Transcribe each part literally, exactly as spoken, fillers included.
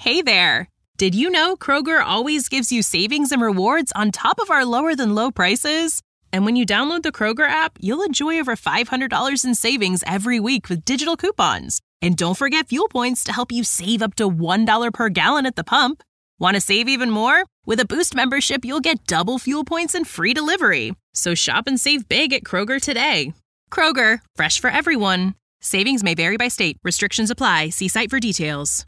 Hey there! Did you know Kroger always gives you savings and rewards on top of our lower-than-low prices? And when you download the Kroger app, you'll enjoy over five hundred dollars in savings every week with digital coupons. And don't forget fuel points to help you save up to one dollar per gallon at the pump. Want to save even more? With a Boost membership, you'll get double fuel points and free delivery. So shop and save big at Kroger today. Kroger, fresh for everyone. Savings may vary by state. Restrictions apply. See site for details.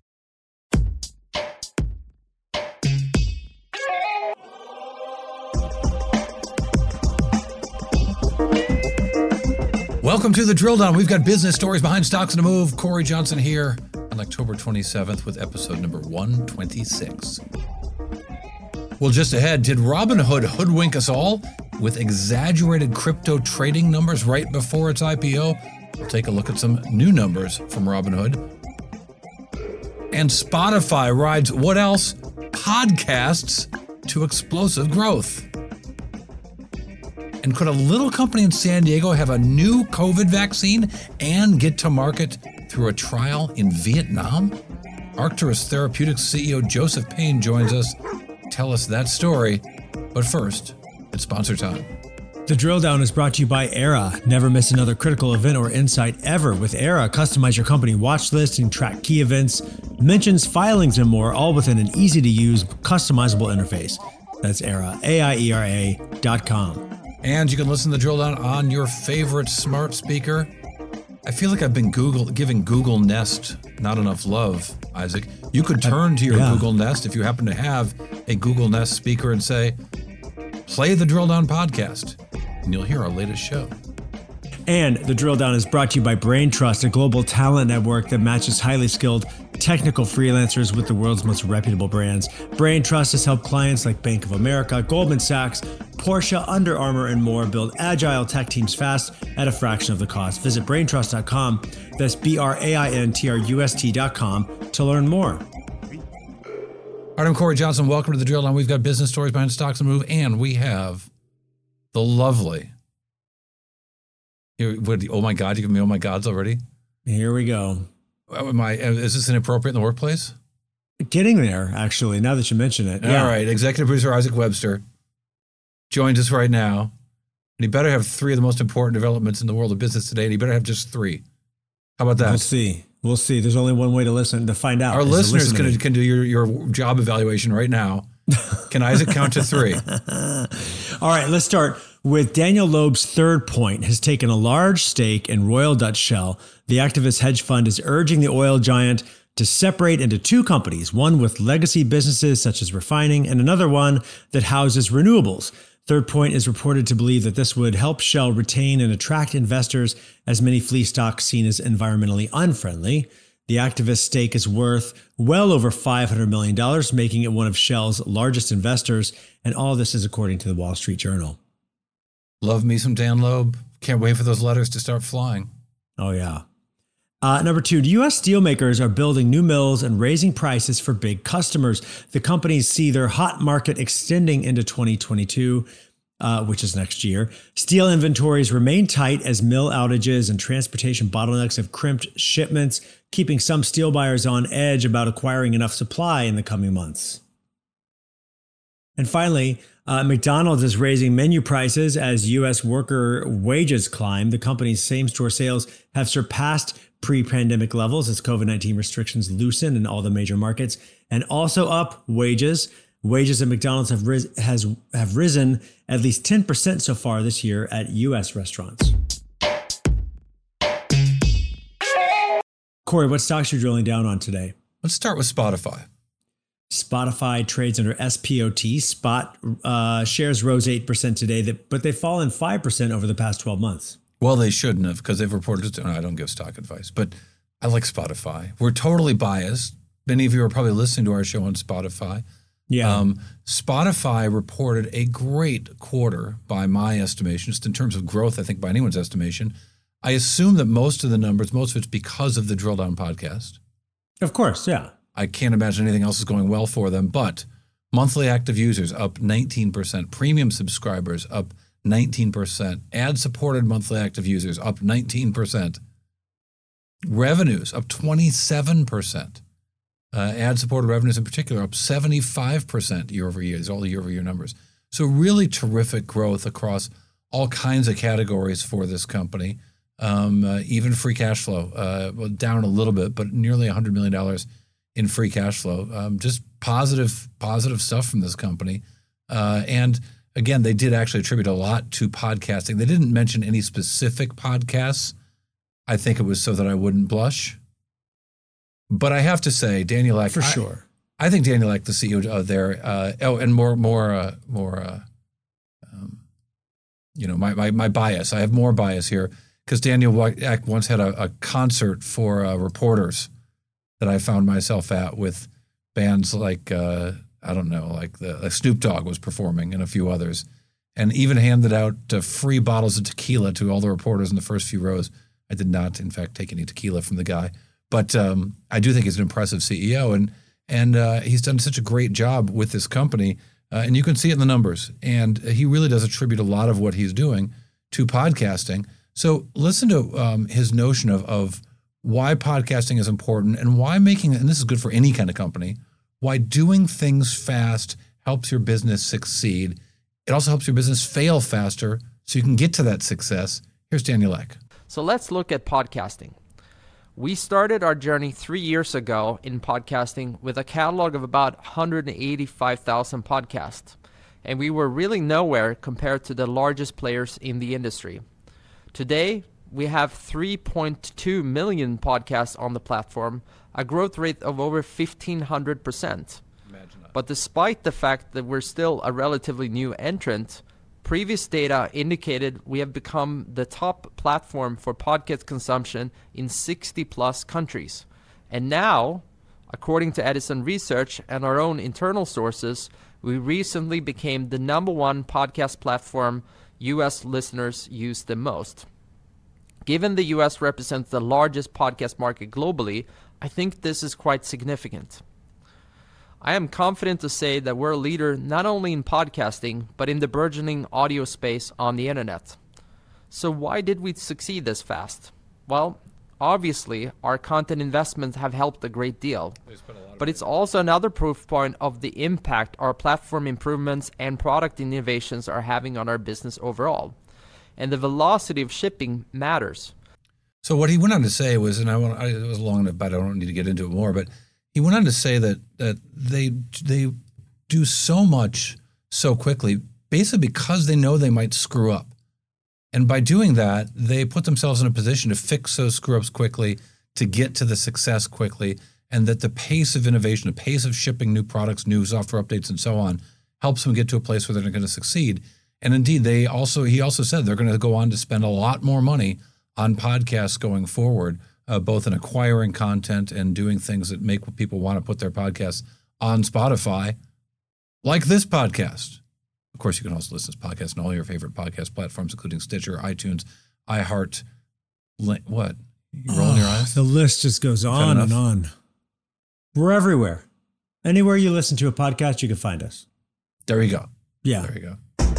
Welcome to the Drill Down. We've got business stories behind stocks on the move. Corey Johnson here on October twenty-seventh with episode number one twenty-six. Well, just ahead, did Robinhood hoodwink us all with exaggerated crypto trading numbers right before its I P O? We'll take a look at some new numbers from Robinhood. And Spotify rides what else? Podcasts to explosive growth. And could a little company in San Diego have a new COVID vaccine and get to market through a trial in Vietnam? Arcturus Therapeutics C E O Joseph Payne joins us. Tell us that story. But first, it's sponsor time. The Drill Down is brought to you by Era. Never miss another critical event or insight ever. With Era, customize your company watch list and track key events, mentions, filings, and more, all within an easy-to-use, customizable interface. That's Era, A I E R A dot com. And you can listen to the Drill Down on your favorite smart speaker. I feel like I've been Google giving Google Nest not enough love, Isaac. You could turn to your yeah. Google Nest if you happen to have a Google Nest speaker and say, play the Drill Down podcast, and you'll hear our latest show. And the Drill Down is brought to you by Brain Trust, a global talent network that matches highly skilled technical freelancers with the world's most reputable brands. Brain Trust has helped clients like Bank of America, Goldman Sachs, Porsche, Under Armour, and more build agile tech teams fast at a fraction of the cost. Visit brain trust dot com. That's B R A I N T R U S T dot com to learn more. All right, I'm Corey Johnson. Welcome to the Drill Down. We've got business stories behind stocks and move, and we have the lovely. Here, what, oh my God, you give me oh my gods already? Here we go. Am I, is this inappropriate in the workplace? Getting there, actually, now that you mention it. Yeah. All right, executive producer Isaac Webster joins us right now. And he better have three of the most important developments in the world of business today, and he better have just three. How about that? We'll see. We'll see. There's only one way to listen, to find out. Our listeners can, can do your, your job evaluation right now. Can Isaac count to three? All right, let's start with Daniel Loeb's Third Point has taken a large stake in Royal Dutch Shell. The activist hedge fund is urging the oil giant to separate into two companies, one with legacy businesses such as refining and another one that houses renewables. Third Point is reported to believe that this would help Shell retain and attract investors, as many fleet stocks seen as environmentally unfriendly. The activist stake is worth well over five hundred million dollars, making it one of Shell's largest investors, and all this is according to the Wall Street Journal. Love me some Dan Loeb. Can't wait for those letters to start flying. Oh, yeah. Uh, number two, the U S steelmakers are building new mills and raising prices for big customers. The companies see their hot market extending into twenty twenty-two, uh, which is next year. Steel inventories remain tight as mill outages and transportation bottlenecks have crimped shipments, keeping some steel buyers on edge about acquiring enough supply in the coming months. And finally, uh, McDonald's is raising menu prices as U S worker wages climb. The company's same-store sales have surpassed pre-pandemic levels as COVID nineteen restrictions loosen in all the major markets, and also up wages. Wages at McDonald's have, ris- has, have risen at least ten percent so far this year at U S restaurants. Corey, what stocks are you drilling down on today? Let's start with Spotify. Spotify trades under S P O T. Spot uh, shares rose eight percent today, but they've fallen five percent over the past twelve months. Well, they shouldn't have, because they've reported, no, I don't give stock advice, but I like Spotify. We're totally biased. Many of you are probably listening to our show on Spotify. Yeah. Um, Spotify reported a great quarter by my estimation, just in terms of growth, I think by anyone's estimation. I assume that most of the numbers, most of it's because of the Drill Down podcast. Of course, yeah. I can't imagine anything else is going well for them, but monthly active users up nineteen percent, premium subscribers up nineteen percent, ad-supported monthly active users up nineteen percent, revenues up twenty-seven percent. Uh, ad-supported revenues in particular up seventy-five percent year over year. These are all the year-over-year numbers. So really terrific growth across all kinds of categories for this company. Um, uh, even free cash flow, uh, well, down a little bit, but nearly one hundred million dollars in free cash flow. Um, just positive, positive stuff from this company. Uh, and again, they did actually attribute a lot to podcasting. They didn't mention any specific podcasts. I think it was so that I wouldn't blush. But I have to say, Daniel Ek, for I, sure. I think Daniel Ek, the C E O of there, uh, oh, and more, more, uh, more, uh, um, you know, my, my my bias. I have more bias here because Daniel Ek once had a, a concert for uh, reporters that I found myself at with bands like uh, I don't know, like the like Snoop Dogg was performing and a few others, and even handed out uh, free bottles of tequila to all the reporters in the first few rows. I did not, in fact, take any tequila from the guy. But um, I do think he's an impressive C E O, and and uh, he's done such a great job with this company, uh, and you can see it in the numbers. And he really does attribute a lot of what he's doing to podcasting. So listen to um, his notion of of why podcasting is important and why making, and this is good for any kind of company, why doing things fast helps your business succeed. It also helps your business fail faster so you can get to that success. Here's Daniel Ek. So let's look at podcasting. We started our journey three years ago in podcasting with a catalog of about one hundred eighty-five thousand podcasts, and we were really nowhere compared to the largest players in the industry. Today, we have three point two million podcasts on the platform, a growth rate of over fifteen hundred percent. Imagine that. But despite the fact that we're still a relatively new entrant, previous data indicated we have become the top platform for podcast consumption in sixty plus countries. And now, according to Edison Research and our own internal sources, we recently became the number one podcast platform U S listeners use the most. Given the U S represents the largest podcast market globally, I think this is quite significant. I am confident to say that we're a leader not only in podcasting, but in the burgeoning audio space on the internet. So why did we succeed this fast? Well, obviously, our content investments have helped a great deal. But it's also another proof point of the impact our platform improvements and product innovations are having on our business overall. And the velocity of shipping matters. So what he went on to say was, and I want, I, it was long enough, but I don't need to get into it more, but he went on to say that that they they do so much so quickly, basically because they know they might screw up. And by doing that, they put themselves in a position to fix those screw-ups quickly, to get to the success quickly, and that the pace of innovation, the pace of shipping new products, new software updates, and so on, helps them get to a place where they're going to succeed. And indeed, they also he also said they're going to go on to spend a lot more money on podcasts going forward, uh, both in acquiring content and doing things that make people want to put their podcasts on Spotify, like this podcast. Of course, you can also listen to this podcast on all your favorite podcast platforms, including Stitcher, iTunes, iHeart. What? You rolling oh, your eyes? The list just goes on and on. We're everywhere. Anywhere you listen to a podcast, you can find us. There you go. Yeah. There you go.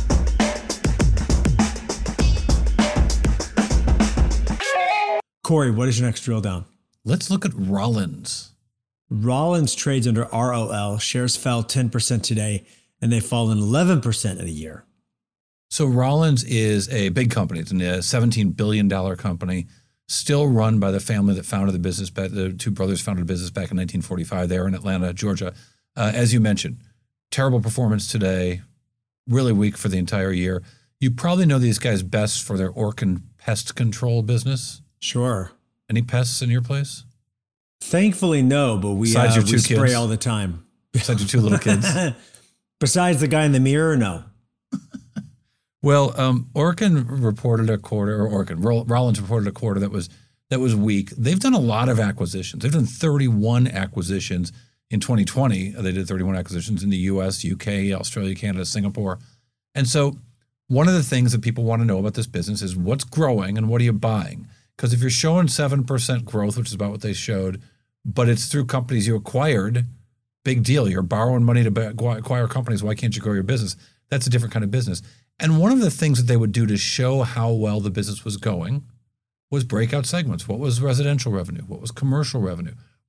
Corey, what is your next drill down? Let's look at Rollins. Rollins trades under R O L. Shares fell ten percent today, and they've fallen eleven percent in a year. So Rollins is a big company. It's a seventeen billion dollars company, still run by the family that founded the business. The two brothers founded the business back in nineteen forty-five. They were in Atlanta, Georgia. Uh, as you mentioned, terrible performance today, really weak for the entire year. You probably know these guys best for their Orkin pest control business. Sure. Any pests in your place? Thankfully, no, but we, uh, we spray kids. all the time. Besides your two little kids? Besides the guy in the mirror, no. Well, um, Orkin reported a quarter, or Orkin, Rollins reported a quarter that was that was weak. They've done a lot of acquisitions. They've done thirty-one acquisitions in twenty twenty. They did thirty-one acquisitions in the U S, U K, Australia, Canada, Singapore. And so one of the things that people want to know about this business is what's growing and what are you buying? Because if you're showing seven percent growth, which is about what they showed, but it's through companies you acquired, big deal. You're borrowing money to acquire companies. Why can't you grow your business? That's a different kind of business. And one of the things that they would do to show how well the business was going was breakout segments. What was residential revenue? What was commercial revenue?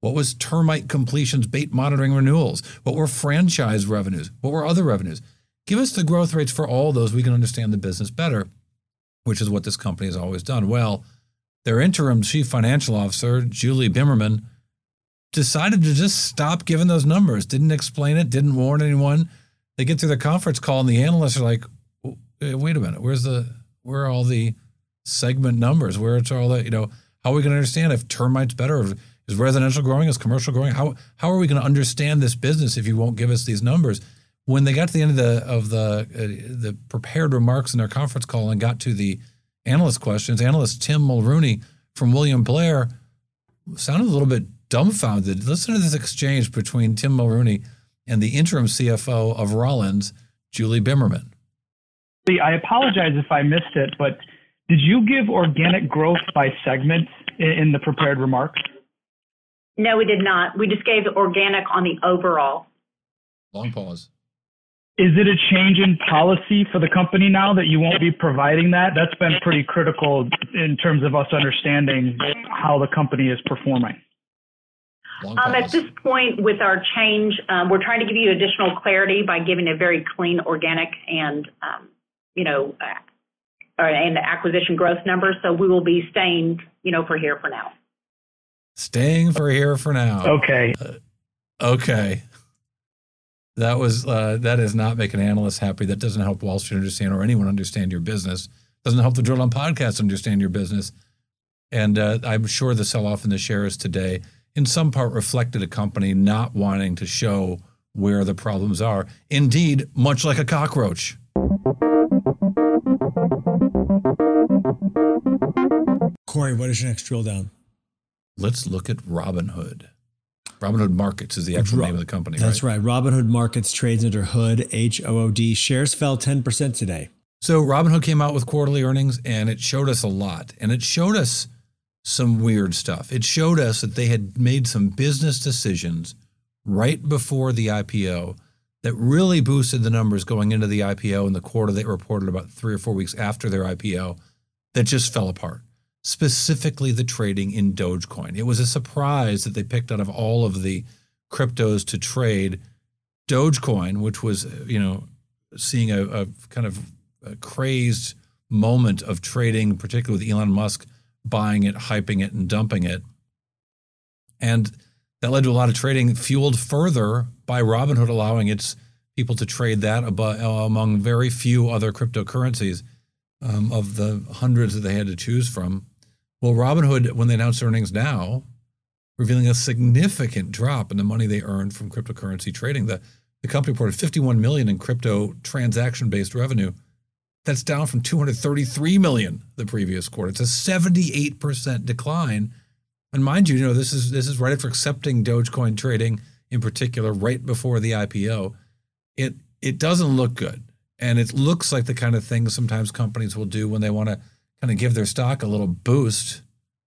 What was termite completions, bait monitoring renewals? What were franchise revenues? What were other revenues? Give us the growth rates for all those. We can understand the business better, which is what this company has always done. Well, their interim chief financial officer, Julie Bimmerman, decided to just stop giving those numbers, didn't explain it, didn't warn anyone. They get through the conference call and the analysts are like, wait a minute, where's the, where are all the segment numbers? Where's all that, you know, how are we going to understand if termite's better? If, is residential growing? Is commercial growing? How, how are we going to understand this business if you won't give us these numbers? When they got to the end of the, of the, uh, the prepared remarks in their conference call and got to the analyst questions, analyst Tim Mulrooney from William Blair sounded a little bit dumbfounded. Listen to this exchange between Tim Mulrooney and the interim C F O of Rollins, Julie Bimmerman. I apologize if I missed it, but did you give organic growth by segment in the prepared remarks? No, we did not. We just gave organic on the overall. Long pause. Is it a change in policy for the company now that you won't be providing that? That's been pretty critical in terms of us understanding how the company is performing. Um, at this point, with our change, um, we're trying to give you additional clarity by giving a very clean organic and, um, you know, uh, and the acquisition growth numbers. So we will be staying, you know, for here for now. Staying for here for now. Okay. Uh, okay. That was uh, that is not making analysts happy. That doesn't help Wall Street understand or anyone understand your business. Doesn't help the Drill Down podcast understand your business. And uh, I'm sure the sell-off in the shares today, in some part, reflected a company not wanting to show where the problems are. Indeed, much like a cockroach. Corey, what is your next drill down? Let's look at Robinhood. Robinhood Markets is the actual name of the company, That's right? right. Robinhood Markets trades under Hood, H O O D. Shares fell ten percent today. So Robinhood came out with quarterly earnings, and it showed us a lot. And it showed us some weird stuff. It showed us that they had made some business decisions right before the I P O that really boosted the numbers going into the I P O in the quarter they reported about three or four weeks after their I P O that just fell apart. Specifically the trading in Dogecoin. It was a surprise that they picked out of all of the cryptos to trade Dogecoin, which was, you know, seeing a, a kind of a crazed moment of trading, particularly with Elon Musk buying it, hyping it, and dumping it. And that led to a lot of trading fueled further by Robinhood allowing its people to trade that above, among very few other cryptocurrencies um, of the hundreds that they had to choose from. Well, Robinhood, when they announced earnings now, revealing a significant drop in the money they earned from cryptocurrency trading. The, the company reported fifty-one million dollars in crypto transaction-based revenue. That's down from two hundred thirty-three million dollars the previous quarter. It's a seventy-eight percent decline. And mind you, you know, this is this is right after accepting Dogecoin trading, in particular, right before the I P O. It it doesn't look good. And it looks like the kind of thing sometimes companies will do when they want to kind of give their stock a little boost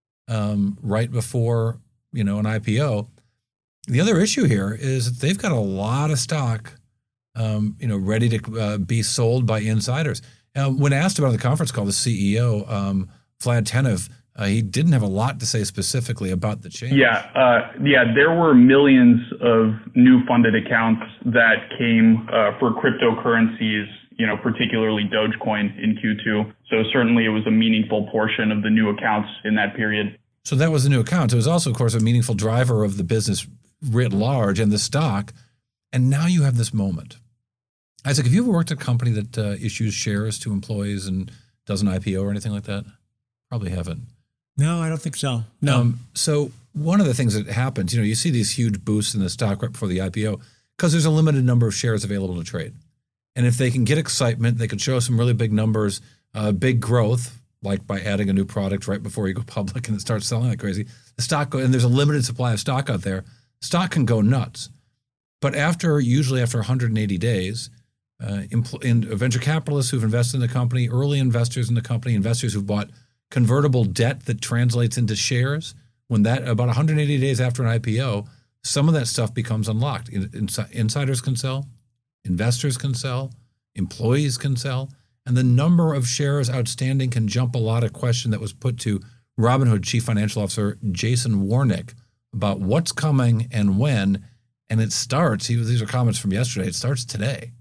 um, right before, you know, an I P O. The other issue here is that they've got a lot of stock, um, you know, ready to uh, be sold by insiders. Uh, when asked about on the conference call, the C E O, um, Vlad Tenev, uh, he didn't have a lot to say specifically about the change. Yeah, uh, yeah, there were millions of new funded accounts that came uh, for cryptocurrencies, you know, particularly Dogecoin in Q two. So certainly it was a meaningful portion of the new accounts in that period. So that was a new account. It was also, of course, a meaningful driver of the business writ large and the stock. And now you have this moment. Isaac, have you ever worked at a company that uh, issues shares to employees and does an I P O or anything like that? Probably haven't. No, I don't think so. No. Um, so one of the things that happens, you know, you see these huge boosts in the stock right before the I P O because there's a limited number of shares available to trade. And if they can get excitement, they can show some really big numbers, uh, big growth, like by adding a new product right before you go public and it starts selling like crazy. The stock, go, and there's a limited supply of stock out there, stock can go nuts. But after, usually after one hundred eighty days, uh, impl- in venture capitalists who've invested in the company, early investors in the company, investors who've bought convertible debt that translates into shares, when that about one hundred eighty days after an I P O, some of that stuff becomes unlocked. In, in, insiders can sell, investors can sell, employees can sell, and the number of shares outstanding can jump a lot. A question that was put to Robinhood Chief Financial Officer Jason Warnick about what's coming and when. And it starts, these are comments from yesterday, it starts today.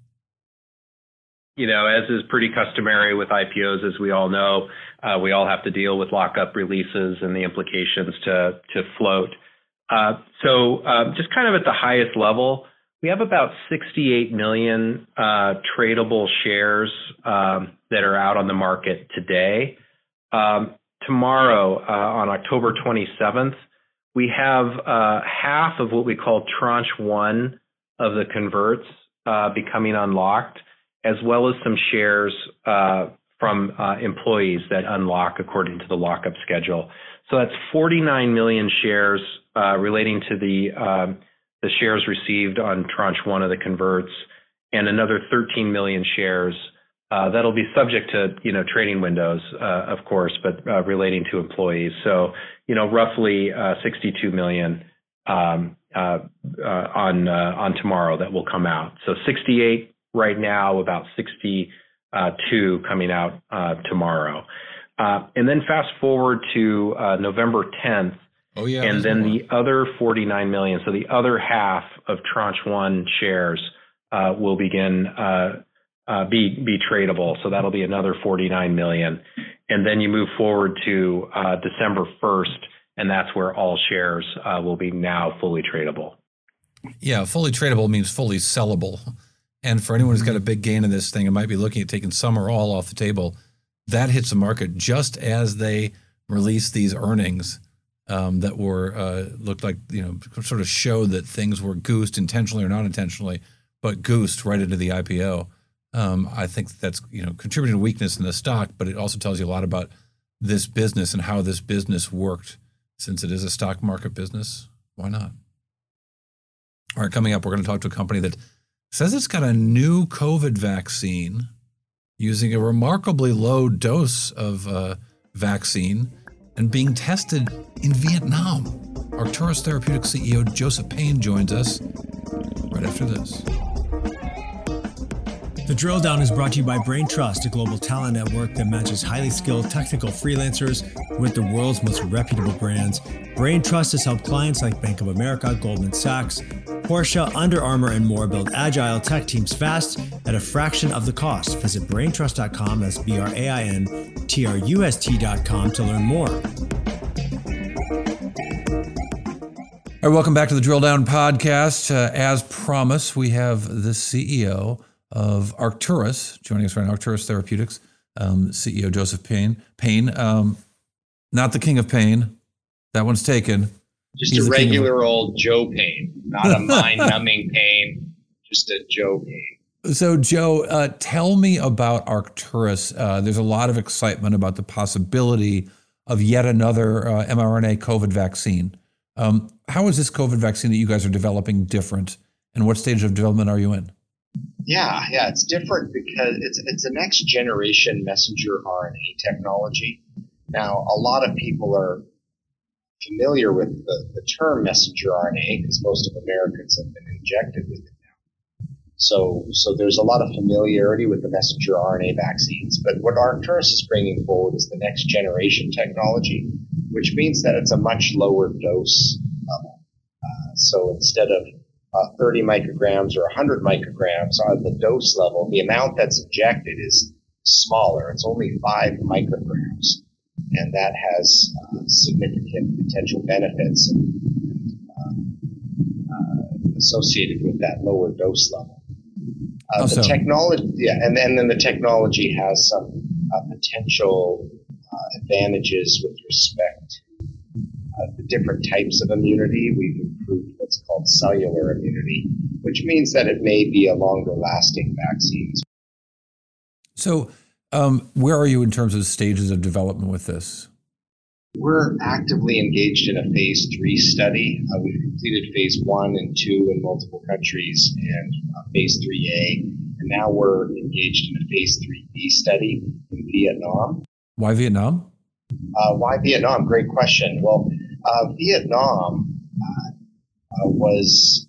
You know, as is pretty customary with I P Os, as we all know, uh, we all have to deal with lockup releases and the implications to, to float. Uh, so uh, just kind of at the highest level, we have about sixty-eight million uh, tradable shares um, that are out on the market today. Um, tomorrow, uh, on October twenty-seventh, we have uh, half of what we call tranche one of the converts uh, becoming unlocked, as well as some shares uh, from uh, employees that unlock according to the lockup schedule. So that's forty-nine million shares uh, relating to the um, the shares received on tranche one of the converts, and another thirteen million shares uh, that'll be subject to, you know, trading windows, uh, of course, but uh, relating to employees. So, you know, roughly uh, sixty-two million um, uh, uh, on uh, on tomorrow that will come out. So sixty-eight right now, about sixty-two coming out uh, tomorrow. Uh, and then fast forward to uh, November tenth. Oh, yeah. And then the other forty-nine million, so the other half of tranche one shares uh, will begin uh, uh, be be tradable. So that'll be another forty-nine million. And then you move forward to uh, December first, and that's where all shares uh, will be now fully tradable. Yeah, fully tradable means fully sellable. And for anyone who's got a big gain in this thing and might be looking at taking some or all off the table, that hits the market just as they release these earnings. Um, that were uh, looked like, you know, sort of showed that things were goosed intentionally or not intentionally, but goosed right into the I P O. Um, I think that's, you know, contributing to weakness in the stock, but it also tells you a lot about this business and how this business worked. Since it is a stock market business, why not? All right, coming up, we're going to talk to a company that says it's got a new COVID vaccine using a remarkably low dose of uh, vaccine and being tested in Vietnam. Arcturus Therapeutics C E O Joseph Payne joins us right after this. The Drill Down is brought to you by Brain Trust, a global talent network that matches highly skilled technical freelancers with the world's most reputable brands. Brain Trust has helped clients like Bank of America, Goldman Sachs, Porsche, Under Armour, and more build agile tech teams fast at a fraction of the cost. Visit brain trust dot com, that's B R A I N T R U S T dot com to learn more. All right, welcome back to the Drill Down podcast. Uh, as promised, we have the C E O of Arcturus joining us right now, Arcturus Therapeutics, um, C E O Joseph Payne. Payne, um, not the king of pain. That one's taken. Just He's a regular of- old Joe Payne, not a mind-numbing pain, just a Joe Payne. So, Joe, uh, tell me about Arcturus. Uh, there's a lot of excitement about the possibility of yet another uh, mRNA COVID vaccine. Um, how is this COVID vaccine that you guys are developing different, and what stage of development are you in? Yeah, yeah, it's different because it's it's a next generation messenger R N A technology. Now, a lot of people are familiar with the, the term messenger R N A because most of Americans have been injected with it now. So, so there's a lot of familiarity with the messenger R N A vaccines. But what Arcturus is bringing forward is the next generation technology, which means that it's a much lower dose level. Uh, so instead of uh, thirty micrograms or one hundred micrograms on the dose level, the amount that's injected is smaller. It's only five micrograms. And that has uh, significant potential benefits and, and, uh, associated with that lower dose level. Uh, the technology, yeah, and then, and then the technology has some uh, potential uh, advantages with respect to uh, the different types of immunity. We've improved what's called cellular immunity, which means that it may be a longer-lasting vaccine. So, um, where are you in terms of stages of development with this? We're actively engaged in a phase three study. Uh, we've completed phase one and two in multiple countries and uh, phase three A. And now we're engaged in a phase three B study in Vietnam. Why Vietnam? Uh, why Vietnam? Great question. Well, uh, Vietnam uh, uh, was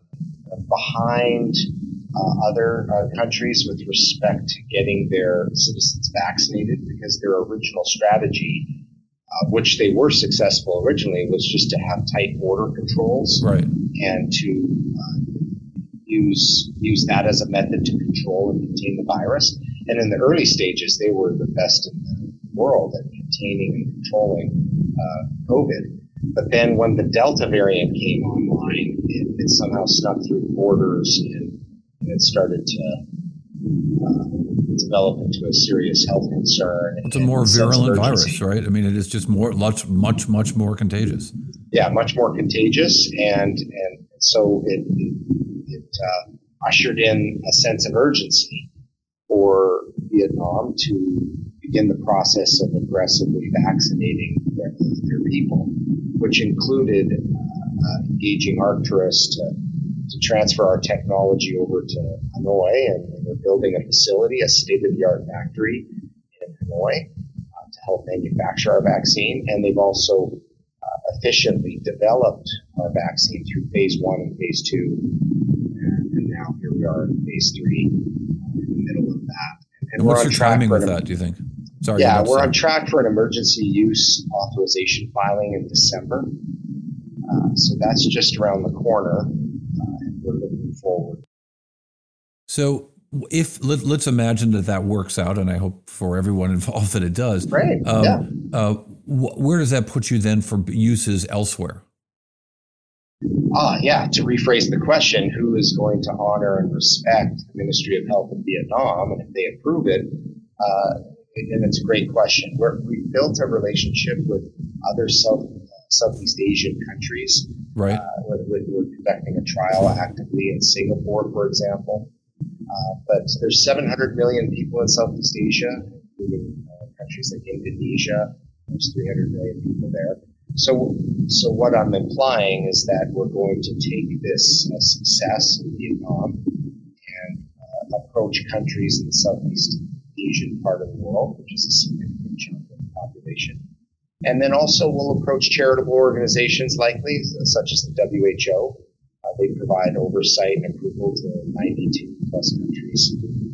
behind uh, other uh, countries with respect to getting their citizens vaccinated because their original strategy uh, which they were successful originally, was just to have tight border controls, right, and to uh, use use that as a method to control and contain the virus. And in the early stages, they were the best in the world at containing and controlling uh, COVID. But then when the Delta variant came online, it, it somehow snuck through borders and, and it started to uh, develop into a serious health concern. It's a more virulent virus, right? I mean, it is just more, much, much, much more contagious. Yeah, much more contagious. And, and so it, it, it uh, ushered in a sense of urgency for Vietnam to begin the process of aggressively vaccinating their, their people, which included uh, uh, engaging Arcturus to, to transfer our technology over to Hanoi, and, and they're building a facility, a state-of-the-art factory in Hanoi uh, to help manufacture our vaccine. And they've also uh, efficiently developed our vaccine through phase one and phase two. And, and now here we are in phase three, uh, in the middle of that. And, and what's we're on your track timing for with an, that, do you think? Sorry, yeah, we're on track for an emergency use authorization filing in December. Uh, so that's just around the corner, uh, and we're looking forward. So if let, let's imagine that that works out, and I hope for everyone involved that it does. Right. Um, yeah. Uh, wh- where does that put you then for uses elsewhere? Ah, yeah. To rephrase the question, who is going to honor and respect the Ministry of Health in Vietnam, and if they approve it? Uh, and it's a great question. We're, we've built a relationship with other South, uh, Southeast Asian countries. Right. Uh, we're, we're conducting a trial actively in Singapore, for example. Uh, but there's seven hundred million people in Southeast Asia, including uh, countries like Indonesia. There's three hundred million people there. So, so what I'm implying is that we're going to take this uh, success in Vietnam and uh, approach countries in the Southeast Asian part of the world, which is a significant chunk of the population. And then also we'll approach charitable organizations likely, such as the W H O. Uh, they provide oversight and approval to ninety-two plus countries,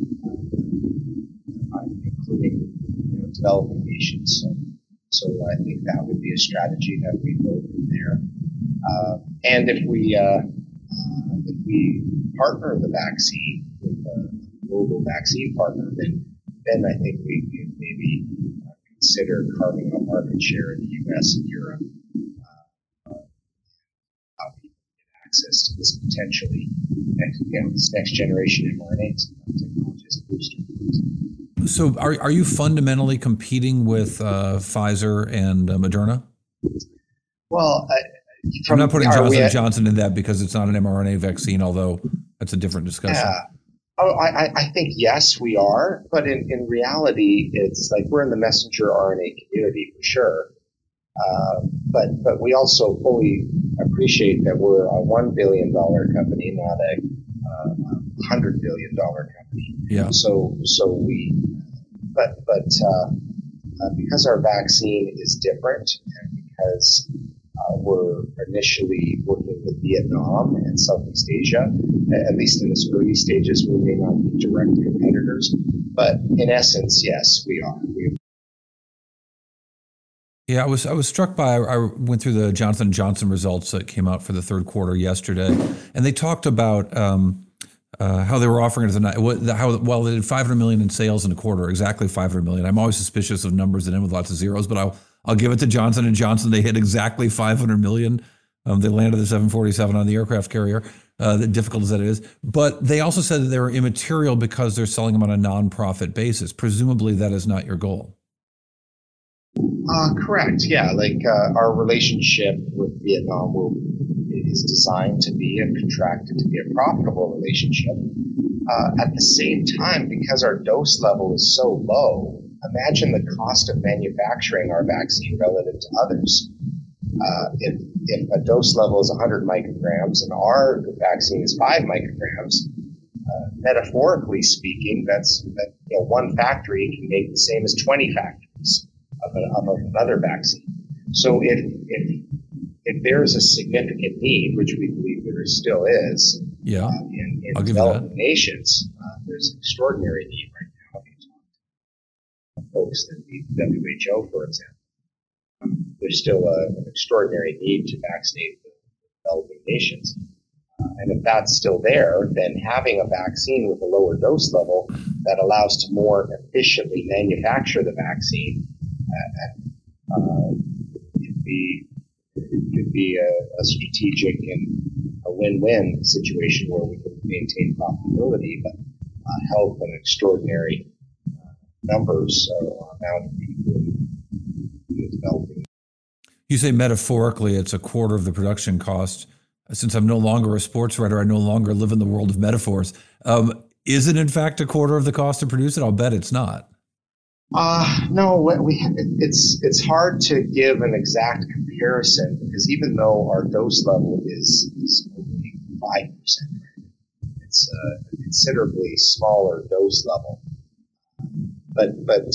uh, including you know, developing nations. So, so I think that would be a strategy that we go from there. Uh, and if we uh, uh, if we partner the vaccine with a global vaccine partner, then then I think we could maybe consider carving out market share in the U S and Europe. Uh, uh, how people get access to this potentially next, you know, this next generation M R N A technology as a booster. So, are are you fundamentally competing with uh, Pfizer and uh, Moderna? Well, uh, I'm not putting Johnson and Johnson in that because it's not an M R N A vaccine, although that's a different discussion. Yeah. Oh, I, I think yes, we are, but in, in reality, it's like we're in the messenger R N A community for sure. Uh, but but we also fully appreciate that we're a one billion dollar company, not a uh, hundred billion dollar company. Yeah. So so we, but but uh, uh, because our vaccine is different, and because Uh, we're initially working with Vietnam and Southeast Asia. At least in its early stages, we may not be direct competitors, but in essence, yes, we are. We Yeah, I was I was struck by, I went through the Johnson and Johnson results that came out for the third quarter yesterday, and they talked about um, uh, how they were offering it as a, how, well, they did five hundred million in sales in a quarter, exactly five hundred million. I'm always suspicious of numbers that end with lots of zeros, but I'll I'll give it to Johnson and Johnson. They hit exactly five hundred million. Um, they landed the seven forty-seven on the aircraft carrier, uh, the difficult as that is. But they also said that they were immaterial because they're selling them on a non-profit basis. Presumably that is not your goal. Uh, correct. Yeah, like uh, our relationship with Vietnam will, is designed to be and contracted to be a profitable relationship. Uh, at the same time, because our dose level is so low, imagine the cost of manufacturing our vaccine relative to others. Uh, if, if a dose level is one hundred micrograms and our vaccine is five micrograms, uh, metaphorically speaking, that's that, you know, one factory can make the same as twenty factories of, a, of another vaccine. So if, if if there is a significant need, which we believe there still is, yeah, uh, in, in I'll developing nations, uh, there's an extraordinary need right now. Folks that need W H O, for example. there's still a, an extraordinary need to vaccinate the developing nations. Uh, and if that's still there, then having a vaccine with a lower dose level that allows to more efficiently manufacture the vaccine uh, uh, could be could be a, a strategic and a win-win situation where we can maintain profitability, but uh, help an extraordinary uh, numbers or amount of people in, in the developing. You say metaphorically it's a quarter of the production cost. Since I'm no longer a sports writer, I no longer live in the world of metaphors. Um, is it in fact a quarter of the cost to produce it? I'll bet it's not. Uh, no, we, it's it's hard to give an exact comparison because even though our dose level is, is only five percent, it's a considerably smaller dose level. But but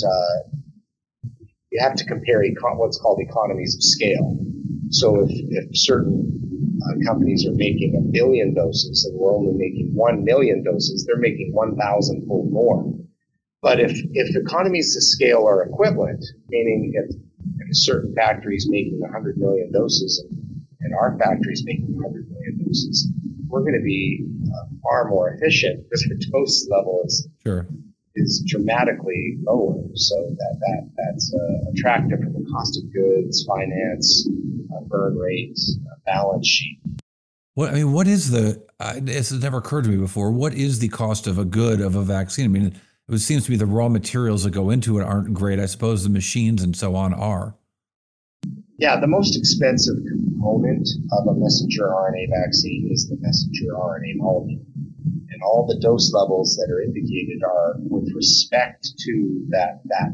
uh, you have to compare econ- what's called economies of scale. So if, if certain uh, companies are making a billion doses and we're only making one million doses, they're making one thousand fold more. But if, if economies of scale are equivalent, meaning if, if a certain factory is making one hundred million doses and, and our factory is making one hundred million doses, we're going to be uh, far more efficient because our dose level is sure. is dramatically lower. So that, that that's uh, attractive from the cost of goods, finance, uh, burn rate, uh, balance sheet. What I mean, what is the? Uh, this has never occurred to me before. What is the cost of a good of a vaccine? I mean. It seems to me the raw materials that go into it aren't great. I suppose the machines and so on are. Yeah, the most expensive component of a messenger R N A vaccine is the messenger R N A molecule. And all the dose levels that are indicated are with respect to that that,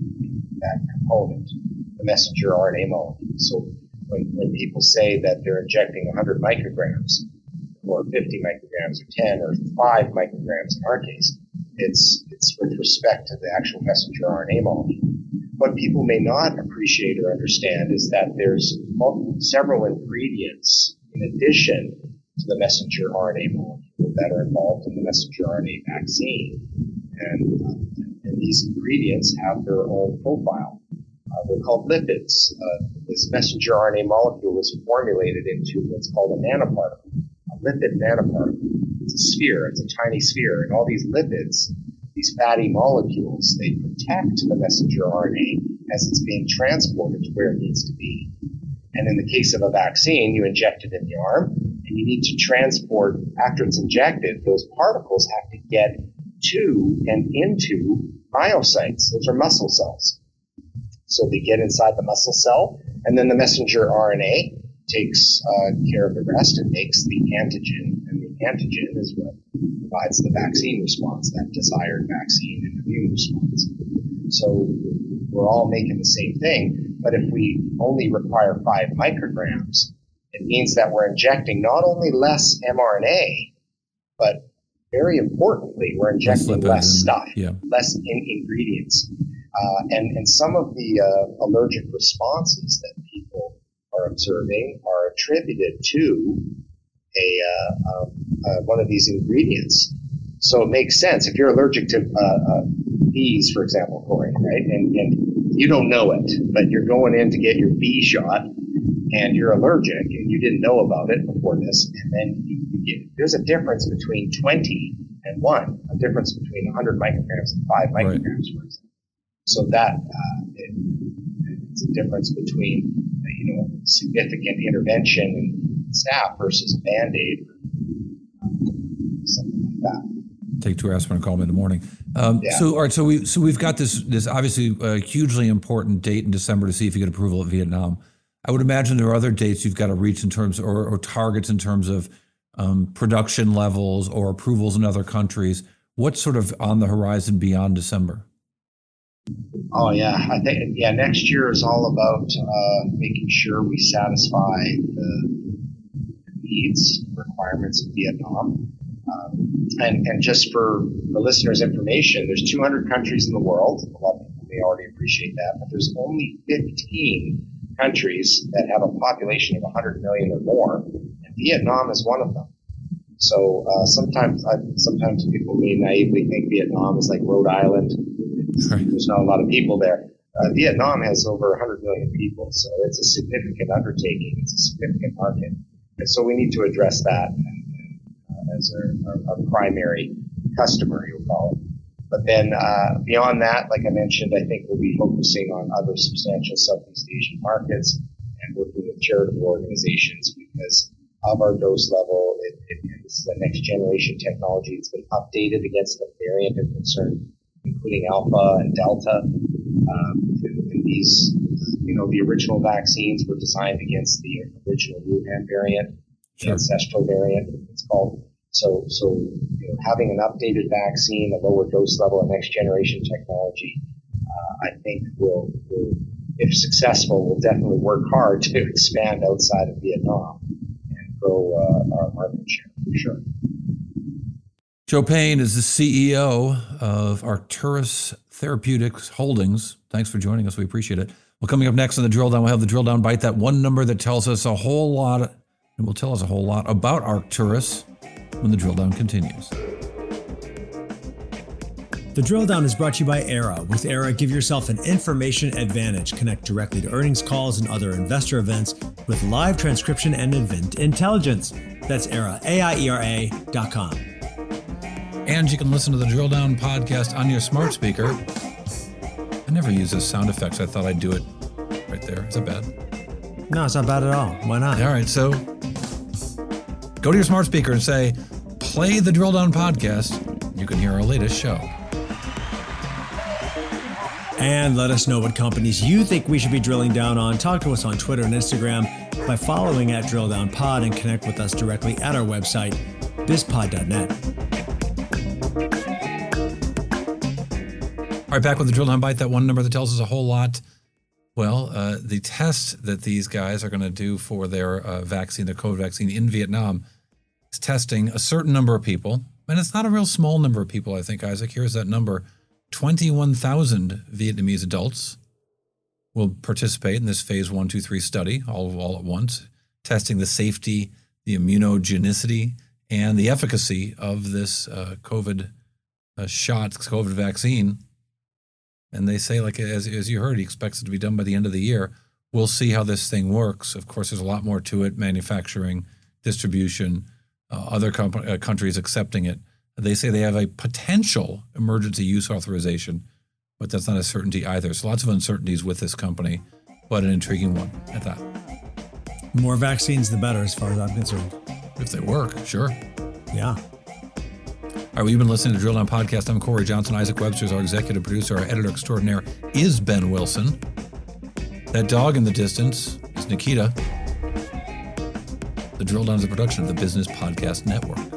that component, the messenger R N A molecule. So when, when people say that they're injecting one hundred micrograms or fifty micrograms or ten or five micrograms in our case, It's it's with respect to the actual messenger R N A molecule. What people may not appreciate or understand is that there's multiple, several ingredients in addition to the messenger R N A molecule that are involved in the messenger R N A vaccine, and, uh, and these ingredients have their own profile. Uh, they're called lipids. Uh, this messenger R N A molecule is formulated into what's called a nanoparticle, a lipid nanoparticle. It's a sphere, it's a tiny sphere, and all these lipids, these fatty molecules, they protect the messenger R N A as it's being transported to where it needs to be. And in the case of a vaccine, you inject it in the arm, and you need to transport, after it's injected, those particles have to get to and into myocytes. Those are muscle cells. So they get inside the muscle cell, and then the messenger R N A takes uh, care of the rest and makes the antigen, and the antigen is what provides the vaccine response, that desired vaccine and immune response. So we're all making the same thing, but if we only require five micrograms, it means that we're injecting not only less mRNA, but very importantly, we're injecting less stuff, yeah. less in- ingredients. Uh, and, and some of the uh, allergic responses that people are observing are attributed to a uh, um, uh, one of these ingredients. So it makes sense. If you're allergic to uh, uh, bees, for example, Corey, right, and, and you don't know it, but you're going in to get your bee shot, and you're allergic, and you didn't know about it before this, and then you, you get, there's a difference between twenty and one, a difference between one hundred micrograms and five micrograms, right. for example. So that uh, it, it's a difference between you know significant intervention and staff versus a Band-Aid, something like that. Take two aspirin and call me in the morning. Um, yeah. So all right, so we so we've got this this obviously uh, hugely important date in December to see if you get approval at Vietnam. I would imagine there are other dates you've got to reach in terms or, or targets in terms of um, production levels or approvals in other countries. What's sort of on the horizon beyond December? Oh yeah, I think yeah. Next year is all about uh, making sure we satisfy the needs, requirements of Vietnam, um, and and just for the listeners' information, there's two hundred countries in the world. A lot of people may already appreciate that, but there's only fifteen countries that have a population of one hundred million or more, and Vietnam is one of them. So uh, sometimes, I, sometimes people may naively think Vietnam is like Rhode Island. Right. There's not a lot of people there. Uh, Vietnam has over one hundred million people, so it's a significant undertaking. It's a significant market. And so we need to address that uh, as our, our, our primary customer, you'll call it. But then uh, beyond that, like I mentioned, I think we'll be focusing on other substantial Southeast Asian markets and working with charitable organizations because of our dose level. It, it, this is a next generation technology. It's been updated against the variant of concern, including Alpha and Delta. Um, and these, you know, the original vaccines were designed against the original Wuhan variant, the ancestral variant, it's called. So, so you know, having an updated vaccine, a lower dose level, a next generation technology, uh, I think will, will, if successful, will definitely work hard to expand outside of Vietnam and grow uh, our market share for sure. Joe Payne is the C E O of Arcturus Therapeutics Holdings. Thanks for joining us. We appreciate it. Well, coming up next on the Drill Down, we'll have the Drill Down Bite, that one number that tells us a whole lot, and will tell us a whole lot about Arcturus when the Drill Down continues. The Drill Down is brought to you by Era. With Era, give yourself an information advantage. Connect directly to earnings calls and other investor events with live transcription and event intelligence. That's Era, A I E R A dot com. And you can listen to the Drill Down podcast on your smart speaker. I never use those sound effects. I thought I'd do it right there. Is that bad? No, it's not bad at all. Why not? All right, so go to your smart speaker and say, play the Drill Down podcast. You can hear our latest show. And let us know what companies you think we should be drilling down on. Talk to us on Twitter and Instagram by following at Drill Down Pod and connect with us directly at our website, biz pod dot net. All right, back with the Drill Down Bite, that one number that tells us a whole lot. Well, uh, the test that these guys are going to do for their uh, vaccine, their COVID vaccine in Vietnam, is testing a certain number of people. And it's not a real small number of people, I think, Isaac. Here's that number. twenty-one thousand Vietnamese adults will participate in this phase one, two, three study all, all at once, testing the safety, the immunogenicity, and the efficacy of this uh, COVID uh, shot, COVID vaccine. And they say, like, as, as you heard, he expects it to be done by the end of the year. We'll see how this thing works. Of course, there's a lot more to it, manufacturing, distribution, uh, other comp- uh, countries accepting it. They say they have a potential emergency use authorization, but that's not a certainty either. So lots of uncertainties with this company, but an intriguing one at that. More vaccines, the better, as far as I'm concerned. If they work, sure. Yeah. All right, well, you've been listening to Drill Down Podcast. I'm Corey Johnson. Isaac Webster is our executive producer. Our editor extraordinaire is Ben Wilson. That dog in the distance is Nikita. The Drill Down is a production of the Business Podcast Network.